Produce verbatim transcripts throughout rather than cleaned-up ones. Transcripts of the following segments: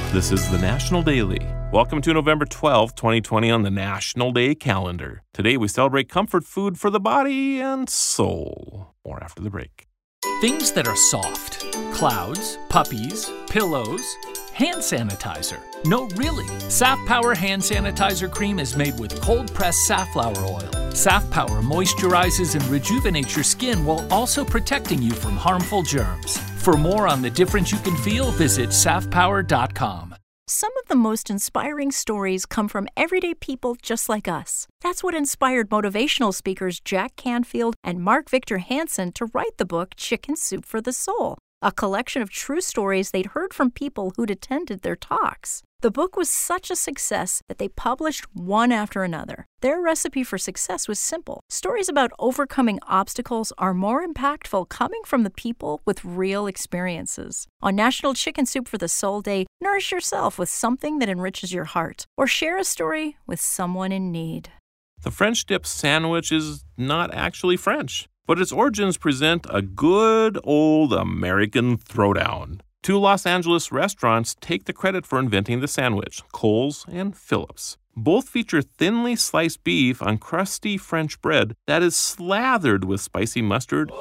This is the National Daily. Welcome to November twelfth, twenty twenty on the National Day calendar. Today we celebrate comfort food for the body and soul. More after the break. Things that are soft. Clouds, puppies, pillows, hand sanitizer. No, really. Saff Power hand sanitizer cream is made with cold-pressed safflower oil. Saff Power moisturizes and rejuvenates your skin while also protecting you from harmful germs. For more on the difference you can feel, visit saff power dot com. Some of the most inspiring stories come from everyday people just like us. That's what inspired motivational speakers Jack Canfield and Mark Victor Hansen to write the book Chicken Soup for the Soul, a collection of true stories they'd heard from people who'd attended their talks. The book was such a success that they published one after another. Their recipe for success was simple. Stories about overcoming obstacles are more impactful coming from the people with real experiences. On National Chicken Soup for the Soul Day, nourish yourself with something that enriches your heart, or share a story with someone in need. The French dip sandwich is not actually French, but its origins present a good old American throwdown. Two Los Angeles restaurants take the credit for inventing the sandwich, Kohl's and Phillips. Both feature thinly sliced beef on crusty French bread that is slathered with spicy mustard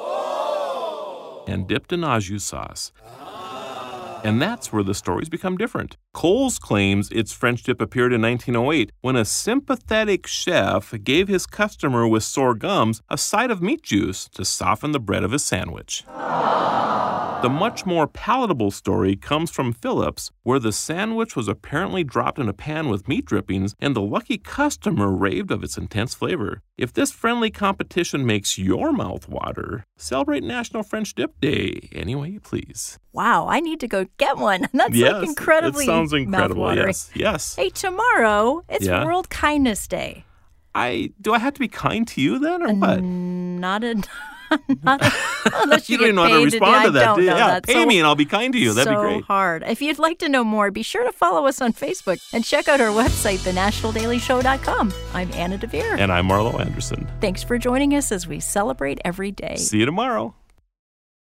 and dipped in au jus sauce. And that's where the stories become different. Kohl's claims its French dip appeared in nineteen oh eight when a sympathetic chef gave his customer with sore gums a side of meat juice to soften the bread of his sandwich. The much more palatable story comes from Phillips, where the sandwich was apparently dropped in a pan with meat drippings, and the lucky customer raved of its intense flavor. If this friendly competition makes your mouth water, celebrate National French Dip Day any way you please. Wow, I need to go get one. That's yes, like incredibly it sounds incredible. mouth-watering. Yes, yes. Hey, tomorrow, it's Yeah? World Kindness Day. I do I have to be kind to you then, or what? Not a... Not a unless you, You don't get even know how to paid respond do- to that, I don't do you? know. Yeah, That's pay so, me and I'll be kind to you. That'd so be great. hard. If you'd like to know more, be sure to follow us on Facebook and check out our website, the national daily show dot com. I'm Anna DeVere. And I'm Marlo Anderson. Thanks for joining us as we celebrate every day. See you tomorrow.